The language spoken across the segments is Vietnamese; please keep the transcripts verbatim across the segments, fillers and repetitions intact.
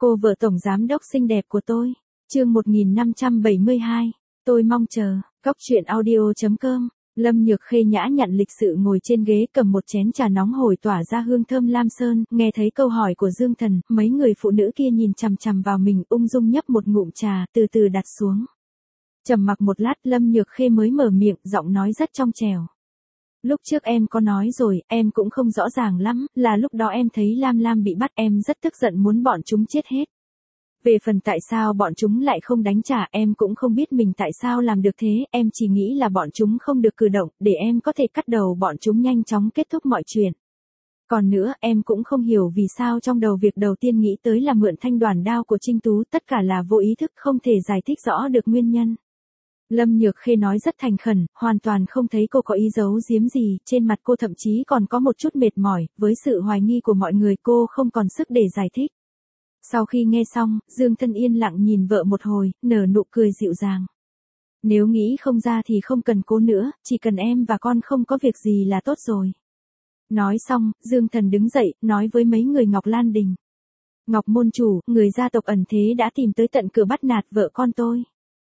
Cô vợ tổng giám đốc xinh đẹp của tôi. Chương một nghìn năm trăm bảy mươi hai. Tôi mong chờ. Cóc truyện audio chấm com. Lâm Nhược Khê nhã nhặn lịch sự ngồi trên ghế cầm một chén trà nóng hổi tỏa ra hương thơm lam sơn, nghe thấy câu hỏi của Dương Thần, mấy người phụ nữ kia nhìn chằm chằm vào mình, ung dung nhấp một ngụm trà, từ từ đặt xuống. Trầm mặc một lát, Lâm Nhược Khê mới mở miệng, giọng nói rất trong trẻo. Lúc trước em có nói rồi, em cũng không rõ ràng lắm, là lúc đó em thấy Lam Lam bị bắt, em rất tức giận muốn bọn chúng chết hết. Về phần tại sao bọn chúng lại không đánh trả, em cũng không biết mình tại sao làm được thế, em chỉ nghĩ là bọn chúng không được cử động, để em có thể cắt đầu bọn chúng nhanh chóng kết thúc mọi chuyện. Còn nữa, em cũng không hiểu vì sao trong đầu việc đầu tiên nghĩ tới là mượn thanh đoàn đao của Trinh Tú, tất cả là vô ý thức, không thể giải thích rõ được nguyên nhân. Lâm Nhược Khê nói rất thành khẩn, hoàn toàn không thấy cô có ý giấu giếm gì, trên mặt cô thậm chí còn có một chút mệt mỏi, với sự hoài nghi của mọi người cô không còn sức để giải thích. Sau khi nghe xong, Dương Thân yên lặng nhìn vợ một hồi, nở nụ cười dịu dàng. Nếu nghĩ không ra thì không cần cố nữa, chỉ cần em và con không có việc gì là tốt rồi. Nói xong, Dương Thần đứng dậy, nói với mấy người Ngọc Lan Đình. Ngọc môn chủ, người gia tộc ẩn thế đã tìm tới tận cửa bắt nạt vợ con tôi.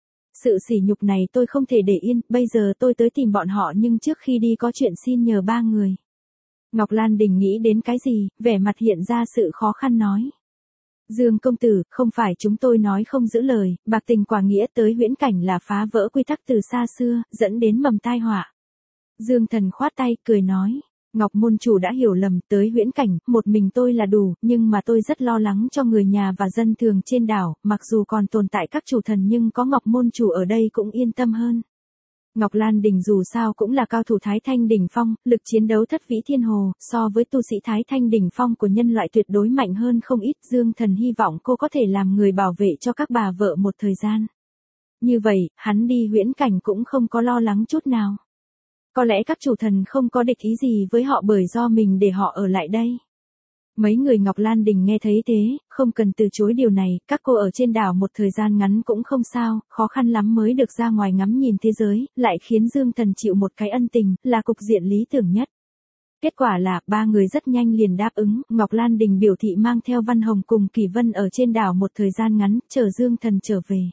Sự sỉ nhục này tôi không thể để yên, bây giờ tôi tới tìm bọn họ nhưng trước khi đi có chuyện xin nhờ ba người. Ngọc Lan Đình nghĩ đến cái gì, vẻ mặt hiện ra sự khó khăn nói. Dương công tử, không phải chúng tôi nói không giữ lời, bạc tình quả nghĩa tới huyễn cảnh là phá vỡ quy tắc từ xa xưa, dẫn đến mầm tai họa. Dương Thần khoát tay, cười nói. Ngọc môn chủ đã hiểu lầm, tới huyễn cảnh, một mình tôi là đủ, nhưng mà tôi rất lo lắng cho người nhà và dân thường trên đảo, mặc dù còn tồn tại các chủ thần nhưng có Ngọc môn chủ ở đây cũng yên tâm hơn. Ngọc Lan Đình dù sao cũng là cao thủ Thái Thanh đỉnh phong, lực chiến đấu thất vĩ thiên hồ, so với tu sĩ Thái Thanh đỉnh phong của nhân loại tuyệt đối mạnh hơn không ít. Dương Thần hy vọng cô có thể làm người bảo vệ cho các bà vợ một thời gian. Như vậy, hắn đi huyễn cảnh cũng không có lo lắng chút nào. Có lẽ các chủ thần không có địch ý gì với họ bởi do mình để họ ở lại đây. Mấy người Ngọc Lan Đình nghe thấy thế, không cần từ chối điều này, các cô ở trên đảo một thời gian ngắn cũng không sao, khó khăn lắm mới được ra ngoài ngắm nhìn thế giới, lại khiến Dương Thần chịu một cái ân tình, là cục diện lý tưởng nhất. Kết quả là, ba người rất nhanh liền đáp ứng, Ngọc Lan Đình biểu thị mang theo Văn Hồng cùng Kỳ Vân ở trên đảo một thời gian ngắn, chờ Dương Thần trở về.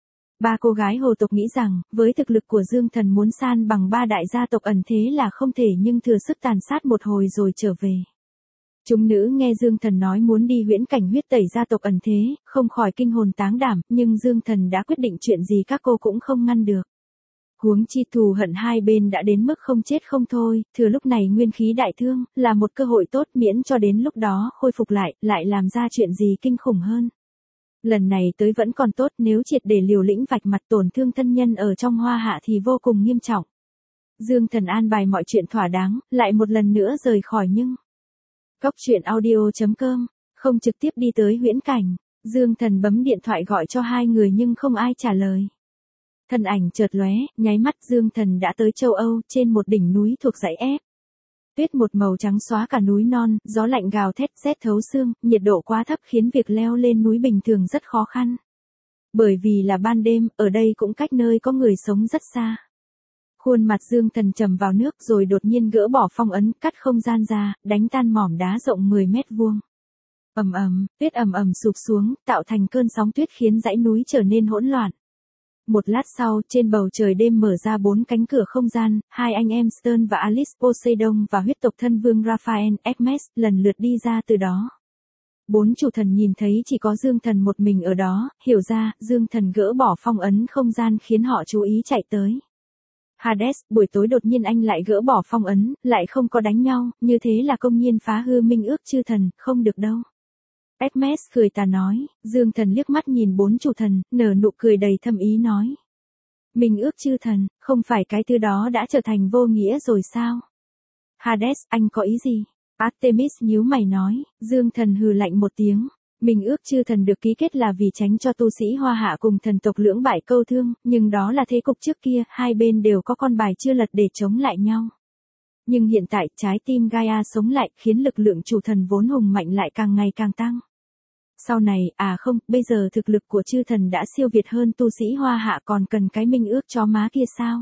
Ba cô gái hồ tộc nghĩ rằng, với thực lực của Dương Thần muốn san bằng ba đại gia tộc ẩn thế là không thể nhưng thừa sức tàn sát một hồi rồi trở về. Chúng nữ nghe Dương Thần nói muốn đi huyễn cảnh huyết tẩy gia tộc ẩn thế, không khỏi kinh hồn táng đảm, nhưng Dương Thần đã quyết định chuyện gì các cô cũng không ngăn được. Huống chi thù hận hai bên đã đến mức không chết không thôi, thừa lúc này nguyên khí đại thương, là một cơ hội tốt miễn cho đến lúc đó khôi phục lại, lại làm ra chuyện gì kinh khủng hơn. Lần này tới vẫn còn tốt, nếu triệt để liều lĩnh vạch mặt tổn thương thân nhân ở trong Hoa Hạ thì vô cùng nghiêm trọng. Dương Thần an bài mọi chuyện thỏa đáng, lại một lần nữa rời khỏi nhưng... Cóc truyện audio chấm com, không trực tiếp đi tới huyễn cảnh. Dương Thần bấm điện thoại gọi cho hai người nhưng không ai trả lời. Thân ảnh chợt lóe, nháy mắt Dương Thần đã tới châu Âu, trên một đỉnh núi thuộc dãy ép. Tuyết một màu trắng xóa cả núi non, gió lạnh gào thét rét thấu xương, nhiệt độ quá thấp khiến việc leo lên núi bình thường rất khó khăn. Bởi vì là ban đêm, ở đây cũng cách nơi có người sống rất xa. Khuôn mặt Dương Thần trầm vào nước rồi đột nhiên gỡ bỏ phong ấn, cắt không gian ra, đánh tan mỏm đá rộng mười mét vuông. Ầm ầm, tuyết ầm ầm sụp xuống, tạo thành cơn sóng tuyết khiến dãy núi trở nên hỗn loạn. Một lát sau, trên bầu trời đêm mở ra bốn cánh cửa không gian, hai anh em Stern và Alice Poseidon và huyết tộc thân vương Raphael Hermes lần lượt đi ra từ đó. Bốn chủ thần nhìn thấy chỉ có Dương Thần một mình ở đó, hiểu ra, Dương Thần gỡ bỏ phong ấn không gian khiến họ chú ý chạy tới. Hades, buổi tối đột nhiên anh lại gỡ bỏ phong ấn, lại không có đánh nhau, như thế là công nhiên phá hư minh ước chư thần, không được đâu. Hermes cười tà nói, Dương Thần liếc mắt nhìn bốn chủ thần, nở nụ cười đầy thâm ý nói. Minh ước chư thần, không phải cái thứ đó đã trở thành vô nghĩa rồi sao? Hades, anh có ý gì? Artemis nhíu mày nói, Dương Thần hừ lạnh một tiếng. Minh ước chư thần được ký kết là vì tránh cho tu sĩ Hoa Hạ cùng thần tộc lưỡng bại câu thương, nhưng đó là thế cục trước kia, hai bên đều có con bài chưa lật để chống lại nhau. Nhưng hiện tại, trái tim Gaia sống lại, khiến lực lượng chủ thần vốn hùng mạnh lại càng ngày càng tăng. Sau này, à không, bây giờ thực lực của chư thần đã siêu việt hơn tu sĩ Hoa Hạ, còn cần cái minh ước chó má kia sao?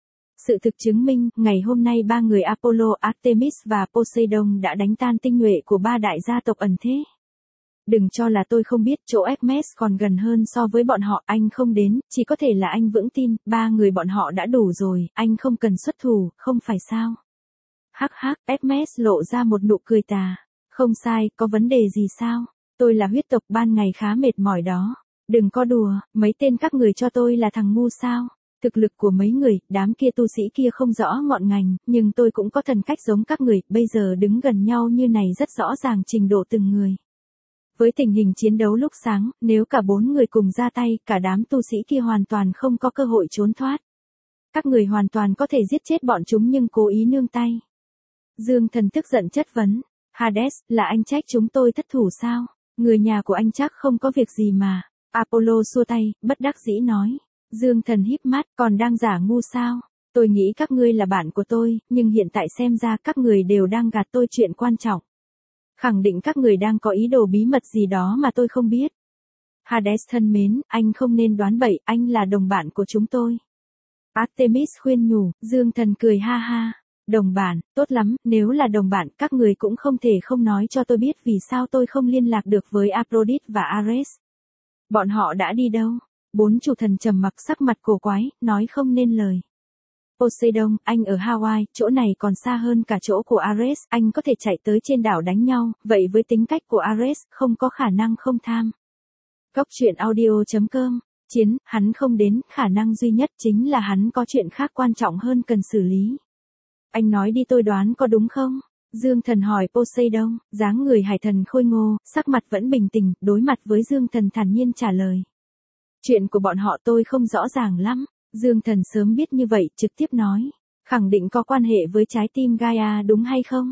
Sự thực chứng minh, ngày hôm nay ba người Apollo, Artemis và Poseidon đã đánh tan tinh nhuệ của ba đại gia tộc ẩn thế. Đừng cho là tôi không biết, chỗ Hermes còn gần hơn so với bọn họ, anh không đến, chỉ có thể là anh vững tin, ba người bọn họ đã đủ rồi, anh không cần xuất thủ, không phải sao? Hắc hắc, Hermes lộ ra một nụ cười tà. Không sai, có vấn đề gì sao? Tôi là huyết tộc, ban ngày khá mệt mỏi đó. Đừng có đùa, mấy tên các người cho tôi là thằng ngu sao? Thực lực của mấy người, đám kia tu sĩ kia không rõ ngọn ngành, nhưng tôi cũng có thần cách giống các người, bây giờ đứng gần nhau như này rất rõ ràng trình độ từng người. Với tình hình chiến đấu lúc sáng, nếu cả bốn người cùng ra tay, cả đám tu sĩ kia hoàn toàn không có cơ hội trốn thoát. Các người hoàn toàn có thể giết chết bọn chúng nhưng cố ý nương tay. Dương Thần tức giận chất vấn. Hades, là anh trách chúng tôi thất thủ sao? Người nhà của anh chắc không có việc gì mà. Apollo xua tay, bất đắc dĩ nói. Dương Thần híp mắt, còn đang giả ngu sao? Tôi nghĩ các ngươi là bạn của tôi, nhưng hiện tại xem ra các người đều đang gạt tôi chuyện quan trọng. Khẳng định các người đang có ý đồ bí mật gì đó mà tôi không biết. Hades thân mến, anh không nên đoán bậy, anh là đồng bạn của chúng tôi. Artemis khuyên nhủ, Dương Thần cười ha ha. Đồng bạn, tốt lắm, nếu là đồng bạn, các người cũng không thể không nói cho tôi biết vì sao tôi không liên lạc được với Aphrodite và Ares. Bọn họ đã đi đâu? Bốn chủ thần trầm mặc sắc mặt cổ quái, nói không nên lời. Poseidon, anh ở Hawaii, chỗ này còn xa hơn cả chỗ của Ares, anh có thể chạy tới trên đảo đánh nhau, vậy với tính cách của Ares, không có khả năng không tham. Góc truyện audio chấm com, chiến, hắn không đến, khả năng duy nhất chính là hắn có chuyện khác quan trọng hơn cần xử lý. Anh nói đi tôi đoán có đúng không? Dương Thần hỏi Poseidon, dáng người hải thần khôi ngô, sắc mặt vẫn bình tĩnh, đối mặt với Dương Thần thản nhiên trả lời. Chuyện của bọn họ tôi không rõ ràng lắm. Dương Thần sớm biết như vậy, trực tiếp nói. Khẳng định có quan hệ với trái tim Gaia đúng hay không?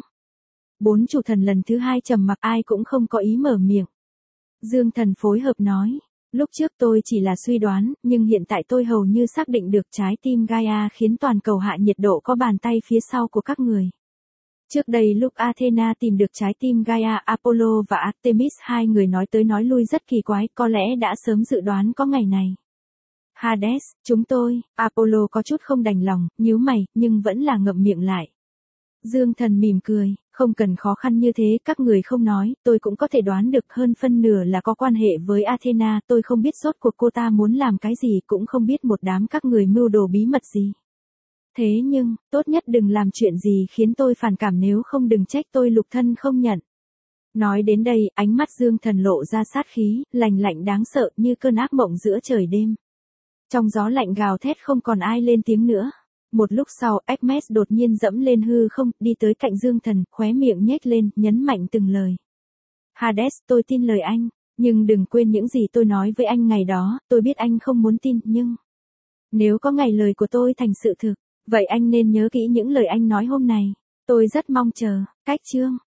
Bốn chủ thần lần thứ hai trầm mặc, ai cũng không có ý mở miệng. Dương Thần phối hợp nói. Lúc trước tôi chỉ là suy đoán, nhưng hiện tại tôi hầu như xác định được trái tim Gaia khiến toàn cầu hạ nhiệt độ có bàn tay phía sau của các người. Trước đây lúc Athena tìm được trái tim Gaia, Apollo và Artemis hai người nói tới nói lui rất kỳ quái, có lẽ đã sớm dự đoán có ngày này. Hades, chúng tôi, Apollo có chút không đành lòng, nhíu mày, nhưng vẫn là ngậm miệng lại. Dương Thần mỉm cười, không cần khó khăn như thế, các người không nói, tôi cũng có thể đoán được hơn phân nửa là có quan hệ với Athena, tôi không biết rốt cuộc cô ta muốn làm cái gì, cũng không biết một đám các người mưu đồ bí mật gì. Thế nhưng, tốt nhất đừng làm chuyện gì khiến tôi phản cảm, nếu không đừng trách tôi lục thân không nhận. Nói đến đây, ánh mắt Dương Thần lộ ra sát khí, lạnh lạnh đáng sợ như cơn ác mộng giữa trời đêm. Trong gió lạnh gào thét không còn ai lên tiếng nữa. Một lúc sau, Hermes đột nhiên dẫm lên hư không, đi tới cạnh Dương Thần, khóe miệng nhếch lên, nhấn mạnh từng lời. Hades, tôi tin lời anh, nhưng đừng quên những gì tôi nói với anh ngày đó, tôi biết anh không muốn tin, nhưng... Nếu có ngày lời của tôi thành sự thực, vậy anh nên nhớ kỹ những lời anh nói hôm nay. Tôi rất mong chờ, cách chương.